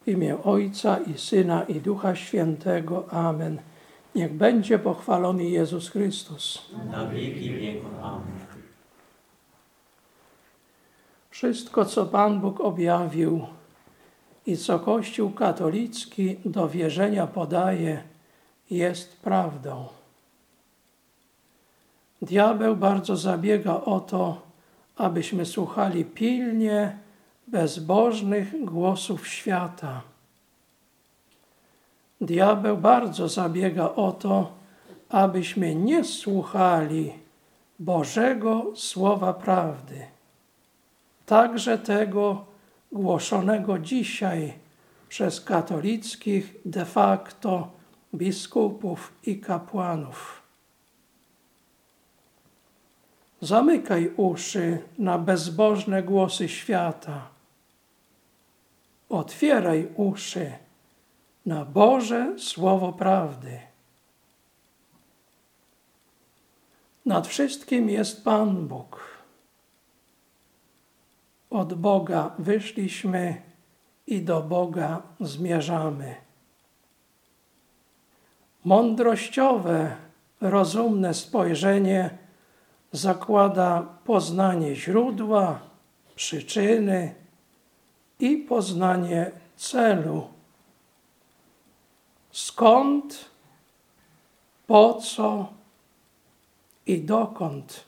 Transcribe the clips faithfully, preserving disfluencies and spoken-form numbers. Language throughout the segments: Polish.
W imię Ojca i Syna i Ducha Świętego. Amen. Niech będzie pochwalony Jezus Chrystus. Na wieki wieków. Amen. Wszystko, co Pan Bóg objawił i co Kościół katolicki do wierzenia podaje, jest prawdą. Diabeł bardzo zabiega o to, abyśmy słuchali pilnie bezbożnych głosów świata. Diabeł bardzo zabiega o to, abyśmy nie słuchali Bożego Słowa Prawdy, także tego głoszonego dzisiaj przez katolickich de facto biskupów i kapłanów. Zamykaj uszy na bezbożne głosy świata. Otwieraj uszy na Boże Słowo Prawdy. Nad wszystkim jest Pan Bóg. Od Boga wyszliśmy i do Boga zmierzamy. Mądrościowe, rozumne spojrzenie zakłada poznanie źródła, przyczyny i poznanie celu. Skąd, po co i dokąd.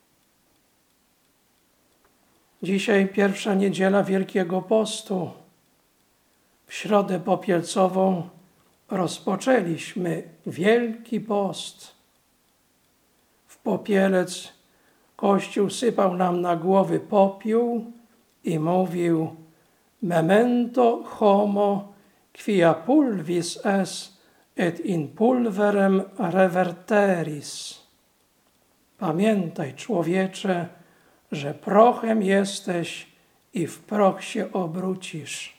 Dzisiaj pierwsza niedziela Wielkiego Postu. W środę popielcową rozpoczęliśmy Wielki Post. W popielec Kościół sypał nam na głowy popiół i mówił: memento homo quia pulvis es et in pulverem reverteris. Pamiętaj, człowiecze, że prochem jesteś i w proch się obrócisz.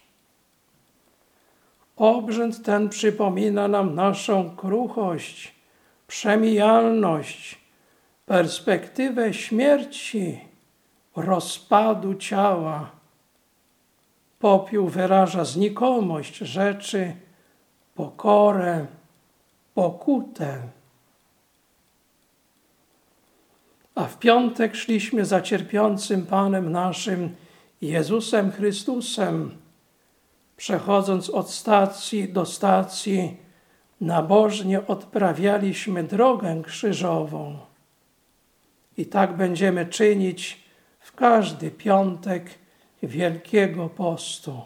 Obrzęd ten przypomina nam naszą kruchość, przemijalność, perspektywę śmierci, rozpadu ciała. Popiół wyraża znikomość rzeczy, pokorę, pokutę. A w piątek szliśmy za cierpiącym Panem naszym Jezusem Chrystusem, przechodząc od stacji do stacji, nabożnie odprawialiśmy drogę krzyżową. I tak będziemy czynić w każdy piątek Wielkiego Postu.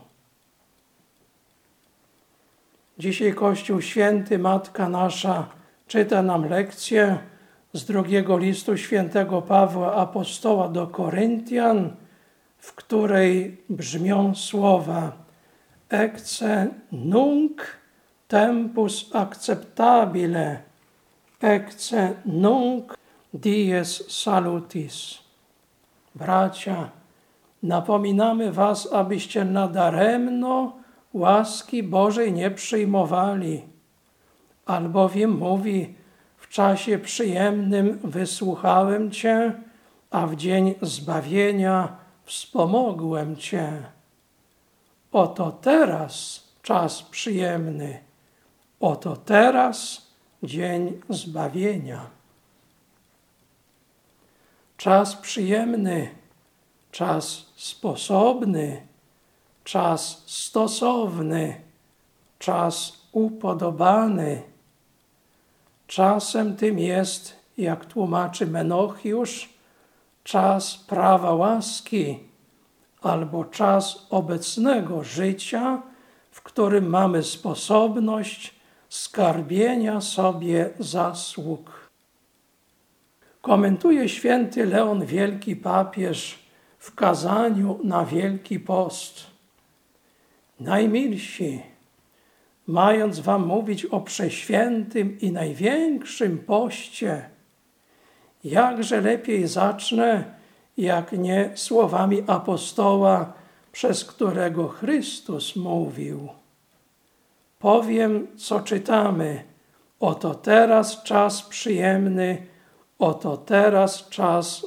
Dzisiaj Kościół Święty, Matka Nasza, czyta nam lekcję z drugiego listu świętego Pawła Apostoła do Koryntian, w której brzmią słowa: Ecce nunc tempus acceptabile, ecce nunc dies salutis. Bracia, napominamy was, abyście nadaremno łaski Bożej nie przyjmowali, albowiem mówi: w czasie przyjemnym wysłuchałem Cię, a w dzień zbawienia wspomogłem Cię. Oto teraz czas przyjemny, oto teraz dzień zbawienia. Czas przyjemny, czas sposobny, czas stosowny, czas upodobany. Czasem tym jest, jak tłumaczy Menochiusz, czas prawa łaski albo czas obecnego życia, w którym mamy sposobność skarbienia sobie zasług. Komentuje święty Leon Wielki Papież w kazaniu na Wielki Post. Najmilsi, mając wam mówić o przeświętym i największym poście, jakże lepiej zacznę, jak nie słowami apostoła, przez którego Chrystus mówił. Powiem, co czytamy. Oto teraz czas przyjemny, oto teraz czas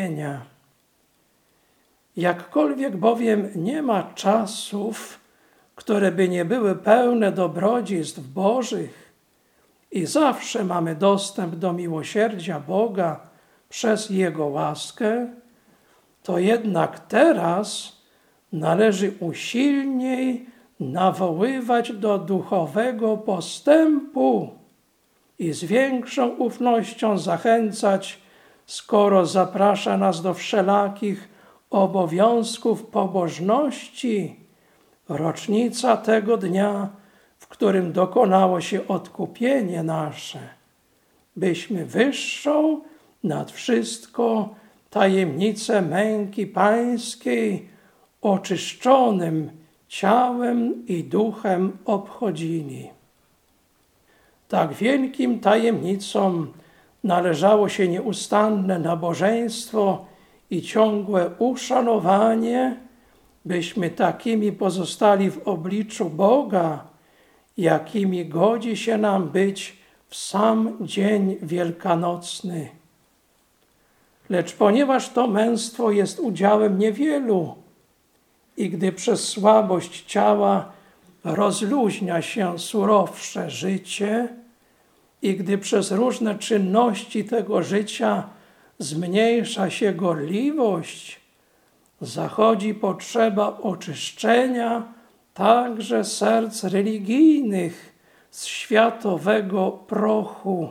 zbawienia. Jakkolwiek bowiem nie ma czasów, które by nie były pełne dobrodziejstw Bożych i zawsze mamy dostęp do miłosierdzia Boga przez Jego łaskę, to jednak teraz należy usilniej nawoływać do duchowego postępu i z większą ufnością zachęcać, skoro zaprasza nas do wszelakich obowiązków pobożności. Rocznica tego dnia, w którym dokonało się odkupienie nasze, byśmy wyższą nad wszystko tajemnicę męki pańskiej oczyszczonym ciałem i duchem obchodzili. Tak wielkim tajemnicom należało się nieustanne nabożeństwo i ciągłe uszanowanie, byśmy takimi pozostali w obliczu Boga, jakimi godzi się nam być w sam dzień wielkanocny. Lecz ponieważ to męstwo jest udziałem niewielu i gdy przez słabość ciała rozluźnia się surowsze życie i gdy przez różne czynności tego życia zmniejsza się gorliwość, zachodzi potrzeba oczyszczenia także serc religijnych z światowego prochu.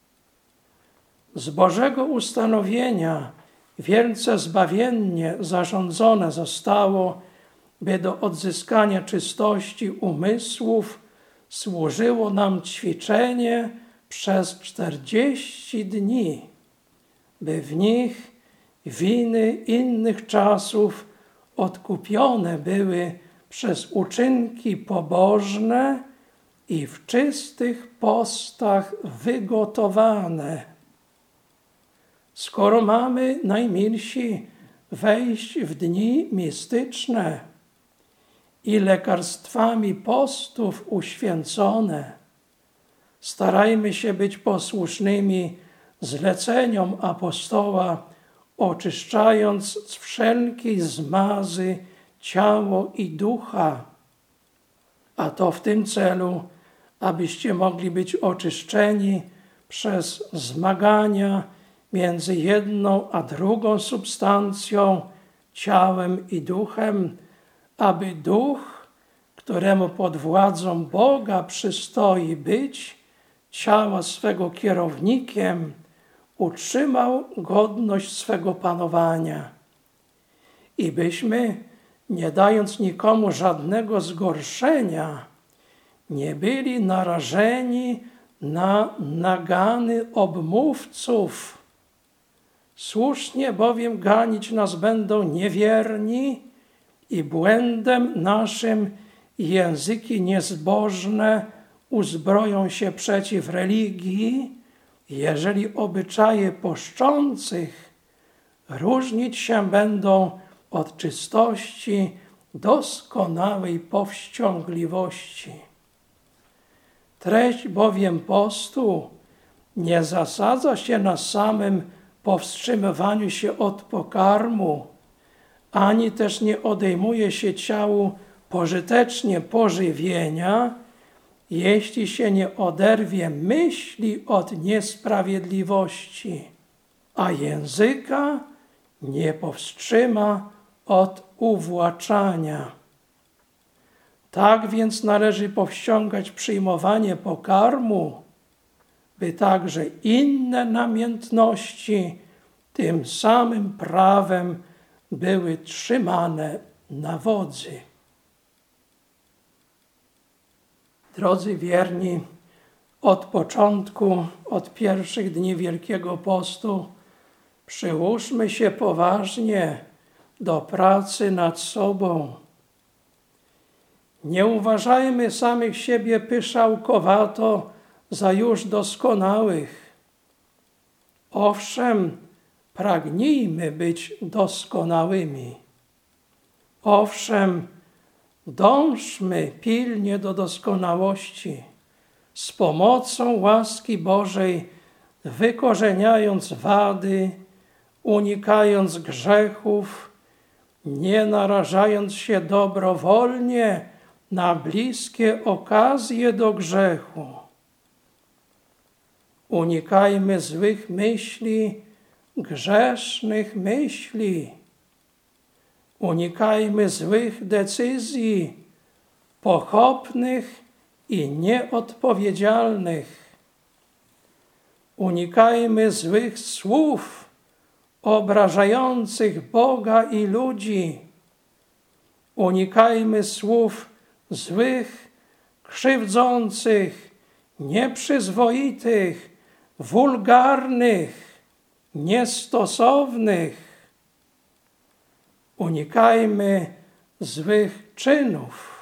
Z Bożego ustanowienia wielce zbawiennie zarządzone zostało, by do odzyskania czystości umysłów służyło nam ćwiczenie przez czterdzieści dni, by w nich winy innych czasów odkupione były przez uczynki pobożne i w czystych postach wygotowane. Skoro mamy, najmilsi, wejść w dni mistyczne i lekarstwami postów uświęcone, starajmy się być posłusznymi zleceniom apostoła, oczyszczając z wszelkiej zmazy ciało i ducha, a to w tym celu, abyście mogli być oczyszczeni przez zmagania między jedną a drugą substancją, ciałem i duchem, aby duch, któremu pod władzą Boga przystoi być, ciała swego kierownikiem, utrzymał godność swego panowania. I byśmy, nie dając nikomu żadnego zgorszenia, nie byli narażeni na nagany obmówców. Słusznie bowiem ganić nas będą niewierni i błędem naszym języki niezbożne uzbroją się przeciw religii, jeżeli obyczaje poszczących różnić się będą od czystości doskonałej powściągliwości. Treść bowiem postu nie zasadza się na samym powstrzymywaniu się od pokarmu, ani też nie odejmuje się ciału pożytecznie pożywienia, jeśli się nie oderwie myśli od niesprawiedliwości, a języka nie powstrzyma od uwłaczania. Tak więc należy powściągać przyjmowanie pokarmu, by także inne namiętności tym samym prawem były trzymane na wodzy. Drodzy wierni, od początku, od pierwszych dni Wielkiego Postu przyłóżmy się poważnie do pracy nad sobą. Nie uważajmy samych siebie pyszałkowato za już doskonałych. Owszem, pragnijmy być doskonałymi. Owszem, dążmy pilnie do doskonałości, z pomocą łaski Bożej wykorzeniając wady, unikając grzechów, nie narażając się dobrowolnie na bliskie okazje do grzechu. Unikajmy złych myśli, grzesznych myśli. Unikajmy złych decyzji, pochopnych i nieodpowiedzialnych. Unikajmy złych słów obrażających Boga i ludzi. Unikajmy słów złych, krzywdzących, nieprzyzwoitych, wulgarnych, niestosownych. Unikajmy złych czynów.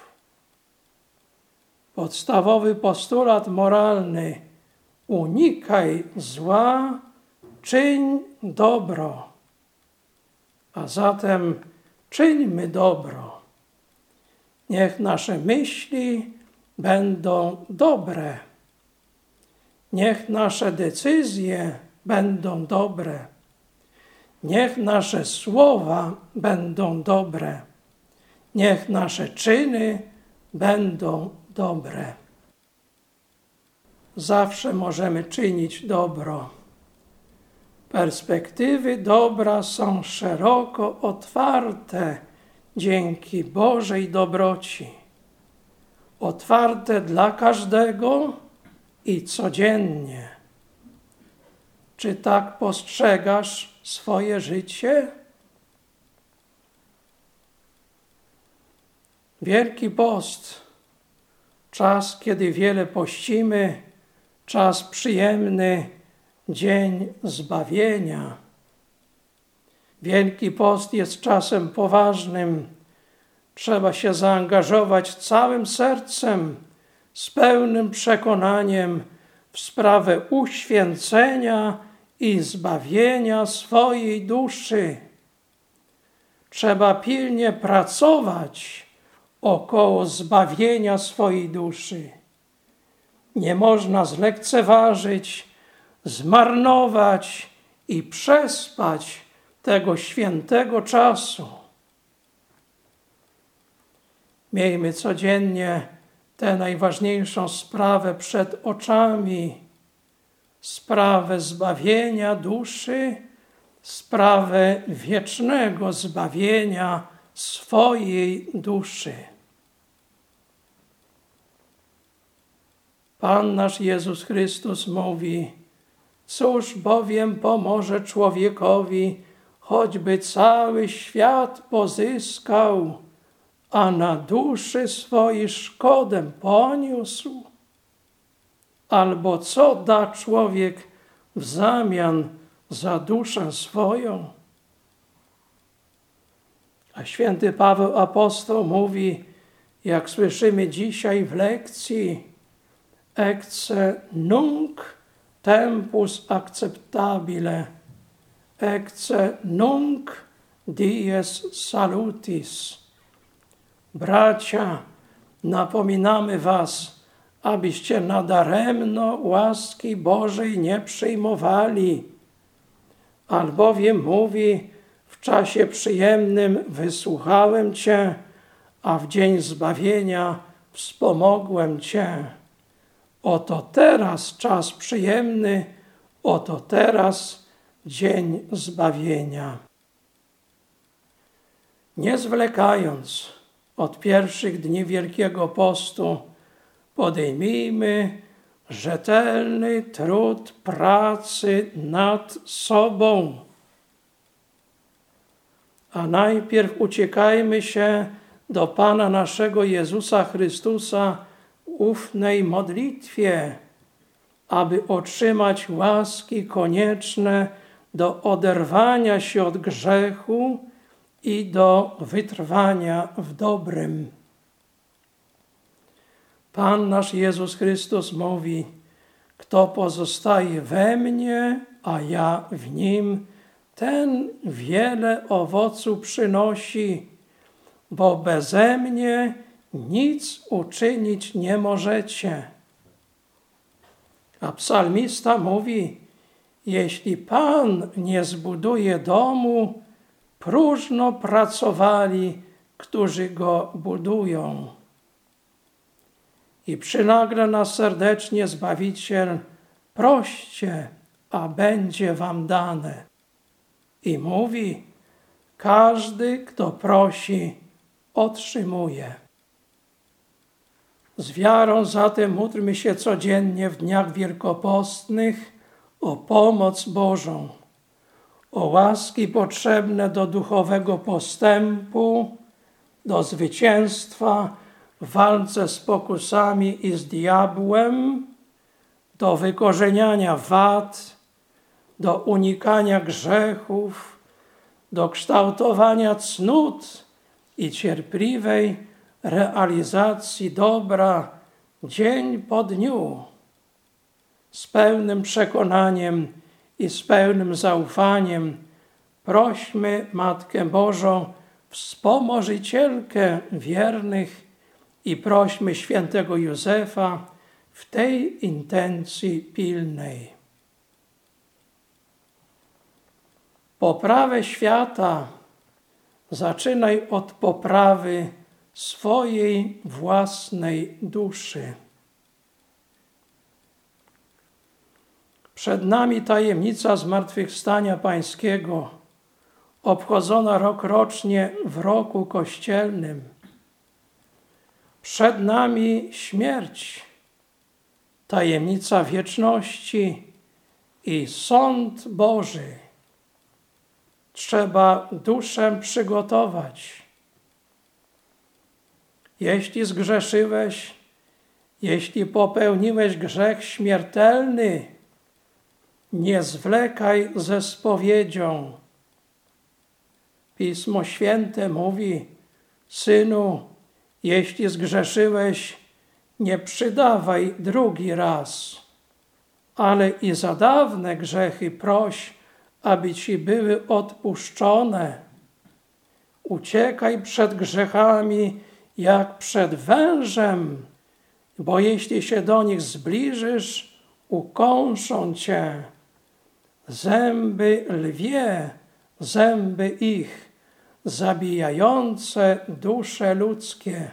Podstawowy postulat moralny: unikaj zła, czyń dobro. A zatem czyńmy dobro. Niech nasze myśli będą dobre. Niech nasze decyzje będą dobre. Niech nasze słowa będą dobre. Niech nasze czyny będą dobre. Zawsze możemy czynić dobro. Perspektywy dobra są szeroko otwarte dzięki Bożej dobroci. Otwarte dla każdego i codziennie. Czy tak postrzegasz swoje życie? Wielki Post, czas, kiedy wiele pościmy, czas przyjemny, dzień zbawienia. Wielki Post jest czasem poważnym. Trzeba się zaangażować całym sercem, z pełnym przekonaniem w sprawę uświęcenia i zbawienia swojej duszy. Trzeba pilnie pracować około zbawienia swojej duszy. Nie można zlekceważyć, zmarnować i przespać tego świętego czasu. Miejmy codziennie tę najważniejszą sprawę przed oczami, sprawę zbawienia duszy, sprawę wiecznego zbawienia swojej duszy. Pan nasz Jezus Chrystus mówi: cóż bowiem pomoże człowiekowi, choćby cały świat pozyskał, a na duszy swojej szkodę poniósł? Albo co da człowiek w zamian za duszę swoją? A święty Paweł apostoł mówi, jak słyszymy dzisiaj w lekcji: ecce nunc tempus acceptabile, ecce nunc dies salutis. Bracia, napominamy was, abyście nadaremno łaski Bożej nie przyjmowali. Albowiem mówi: w czasie przyjemnym wysłuchałem Cię, a w dzień zbawienia wspomogłem Cię. Oto teraz czas przyjemny, oto teraz dzień zbawienia. Nie zwlekając od pierwszych dni Wielkiego Postu, podejmijmy rzetelny trud pracy nad sobą. A najpierw uciekajmy się do Pana naszego Jezusa Chrystusa w ufnej modlitwie, aby otrzymać łaski konieczne do oderwania się od grzechu i do wytrwania w dobrym. Pan nasz Jezus Chrystus mówi: kto pozostaje we mnie, a ja w nim, ten wiele owocu przynosi, bo beze mnie nic uczynić nie możecie. A psalmista mówi: jeśli Pan nie zbuduje domu, próżno pracowali, którzy go budują. i przynagle nas serdecznie Zbawiciel: proście, a będzie wam dane. I mówi: każdy, kto prosi, otrzymuje. Z wiarą zatem módlmy się codziennie w dniach wielkopostnych o pomoc Bożą, o łaski potrzebne do duchowego postępu, do zwycięstwa w walce z pokusami i z diabłem, do wykorzeniania wad, do unikania grzechów, do kształtowania cnót i cierpliwej realizacji dobra dzień po dniu. Z pełnym przekonaniem i z pełnym zaufaniem prośmy Matkę Bożą, wspomożycielkę wiernych, i prośmy świętego Józefa w tej intencji pilnej. Poprawę świata zaczynaj od poprawy swojej własnej duszy. Przed nami tajemnica zmartwychwstania Pańskiego, obchodzona rokrocznie w roku kościelnym. Przed nami śmierć, tajemnica wieczności i sąd Boży. Trzeba duszę przygotować. Jeśli zgrzeszyłeś, jeśli popełniłeś grzech śmiertelny, nie zwlekaj ze spowiedzią. Pismo Święte mówi: synu, jeśli zgrzeszyłeś, nie przydawaj drugi raz, ale i za dawne grzechy proś, aby ci były odpuszczone. Uciekaj przed grzechami jak przed wężem, bo jeśli się do nich zbliżysz, ukąszą cię. Zęby lwie, zęby ich, zabijające dusze ludzkie.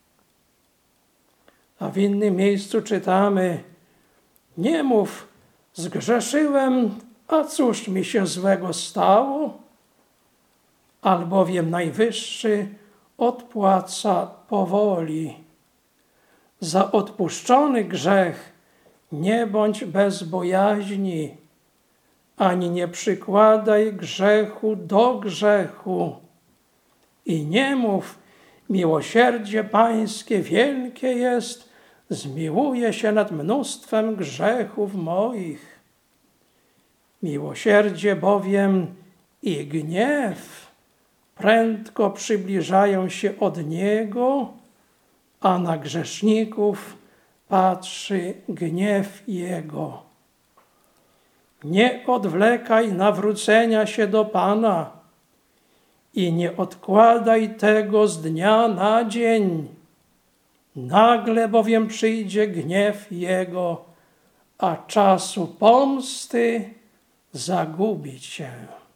A w innym miejscu czytamy: nie mów, zgrzeszyłem, a cóż mi się złego stało? Albowiem Najwyższy odpłaca powoli. Za odpuszczony grzech nie bądź bez bojaźni, ani nie przykładaj grzechu do grzechu. I nie mów, miłosierdzie Pańskie wielkie jest, zmiłuje się nad mnóstwem grzechów moich. Miłosierdzie bowiem i gniew prędko przybliżają się od Niego, a na grzeszników patrzy gniew Jego. Nie odwlekaj nawrócenia się do Pana i nie odkładaj tego z dnia na dzień. Nagle bowiem przyjdzie gniew Jego, a czasu pomsty zagubi cię.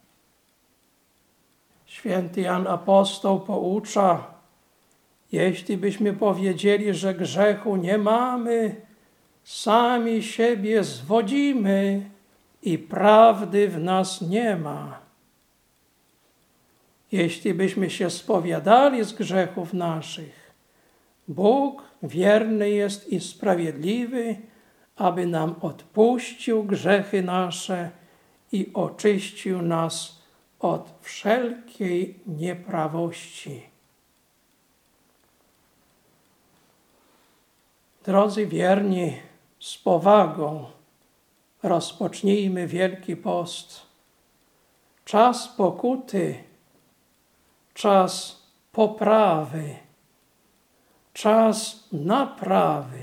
Święty Jan Apostoł poucza: jeśli byśmy powiedzieli, że grzechu nie mamy, sami siebie zwodzimy i prawdy w nas nie ma. Jeśli byśmy się spowiadali z grzechów naszych, Bóg wierny jest i sprawiedliwy, aby nam odpuścił grzechy nasze i oczyścił nas od wszelkiej nieprawości. Drodzy wierni, z powagą rozpocznijmy Wielki Post. Czas pokuty, czas poprawy, czas naprawy.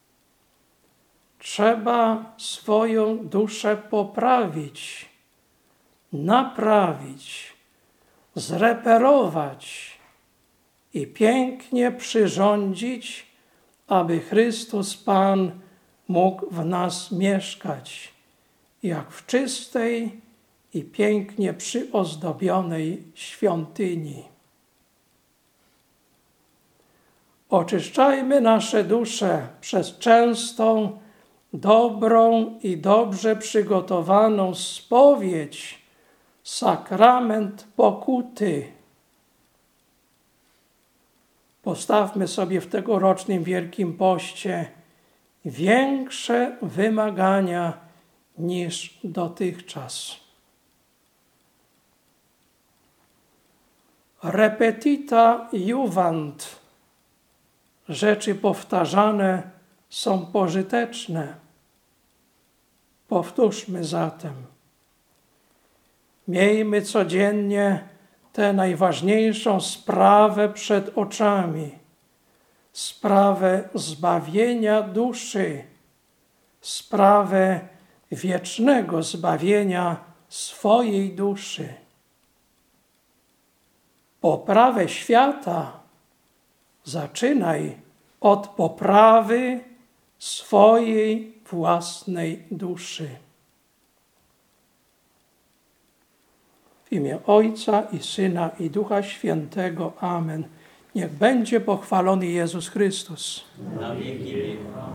Trzeba swoją duszę poprawić, naprawić, zreperować i pięknie przyrządzić, aby Chrystus Pan mógł w nas mieszkać, jak w czystej i pięknie przyozdobionej świątyni. Oczyszczajmy nasze dusze przez częstą, dobrą i dobrze przygotowaną spowiedź, sakrament pokuty. Postawmy sobie w tegorocznym Wielkim Poście większe wymagania niż dotychczas. Repetita iuvant. Rzeczy powtarzane są pożyteczne. Powtórzmy zatem. Miejmy codziennie tę najważniejszą sprawę przed oczami. Sprawę zbawienia duszy. Sprawę wiecznego zbawienia swojej duszy. Poprawę świata zaczynaj od poprawy swojej własnej duszy. W imię Ojca i Syna i Ducha Świętego. Amen. Niech będzie pochwalony Jezus Chrystus. Na wieki wieków.